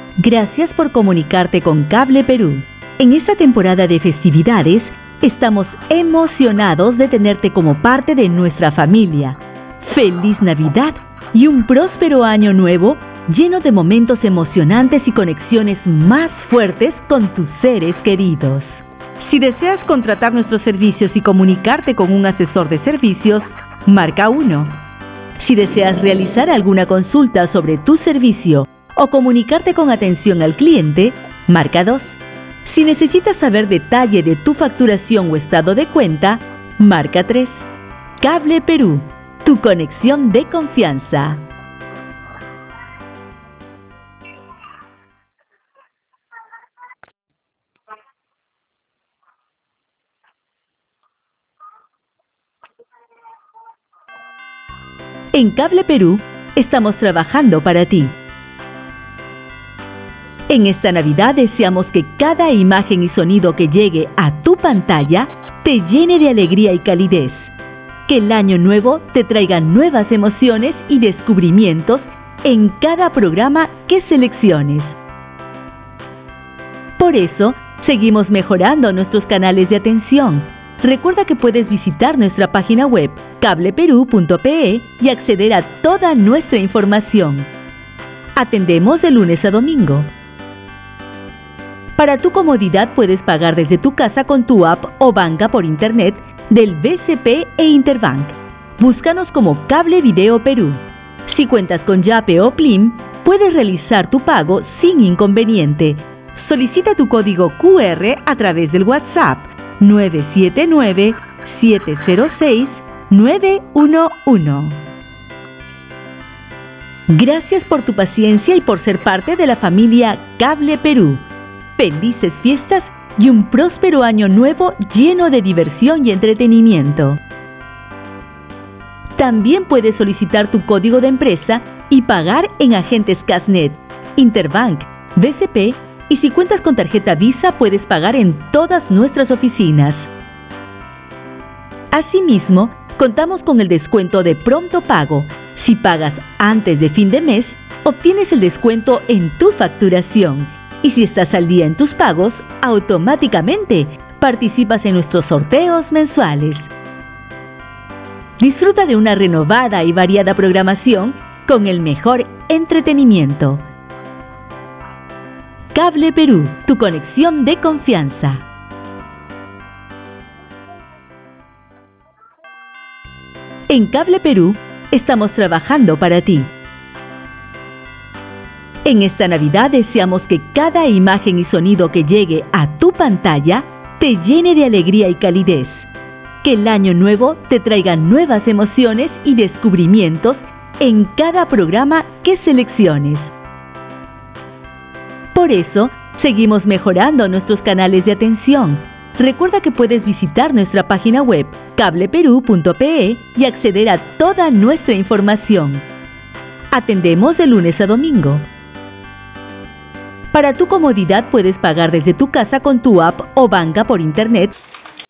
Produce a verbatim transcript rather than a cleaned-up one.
Gracias por comunicarte con Cable Perú. En esta temporada de festividades, estamos emocionados de tenerte como parte de nuestra familia. ¡Feliz Navidad y un próspero año nuevo lleno de momentos emocionantes y conexiones más fuertes con tus seres queridos! Si deseas contratar nuestros servicios y comunicarte con un asesor de servicios, marca uno. Si deseas realizar alguna consulta sobre tu servicio o comunicarte con atención al cliente, marca dos. Si necesitas saber detalle de tu facturación o estado de cuenta, marca tres. Cable Perú, tu conexión de confianza. En Cable Perú, estamos trabajando para ti. En esta Navidad deseamos que cada imagen y sonido que llegue a tu pantalla te llene de alegría y calidez. Que el año nuevo te traiga nuevas emociones y descubrimientos en cada programa que selecciones. Por eso, seguimos mejorando nuestros canales de atención. Recuerda que puedes visitar nuestra página web cable perú punto pe y acceder a toda nuestra información. Atendemos de lunes a domingo. Para tu comodidad puedes pagar desde tu casa con tu app o banca por internet del B C P e Interbank. Búscanos como Cable Video Perú. Si cuentas con Yape o Plim, puedes realizar tu pago sin inconveniente. Solicita tu código cu erre a través del WhatsApp nueve siete nueve, siete cero seis, nueve uno uno. Gracias por tu paciencia y por ser parte de la familia Cable Perú. Felices fiestas y un próspero año nuevo lleno de diversión y entretenimiento. También puedes solicitar tu código de empresa y pagar en agentes Casnet, Interbank, B C P y si cuentas con tarjeta Visa puedes pagar en todas nuestras oficinas. Asimismo, contamos con el descuento de pronto pago. Si pagas antes de fin de mes, obtienes el descuento en tu facturación. Y si estás al día en tus pagos, automáticamente participas en nuestros sorteos mensuales. Disfruta de una renovada y variada programación con el mejor entretenimiento. Cable Perú, tu conexión de confianza. En Cable Perú, estamos trabajando para ti. En esta Navidad deseamos que cada imagen y sonido que llegue a tu pantalla te llene de alegría y calidez. Que el año nuevo te traiga nuevas emociones y descubrimientos en cada programa que selecciones. Por eso, seguimos mejorando nuestros canales de atención. Recuerda que puedes visitar nuestra página web cable perú punto pe y acceder a toda nuestra información. Atendemos de lunes a domingo. Para tu comodidad puedes pagar desde tu casa con tu app o banca por internet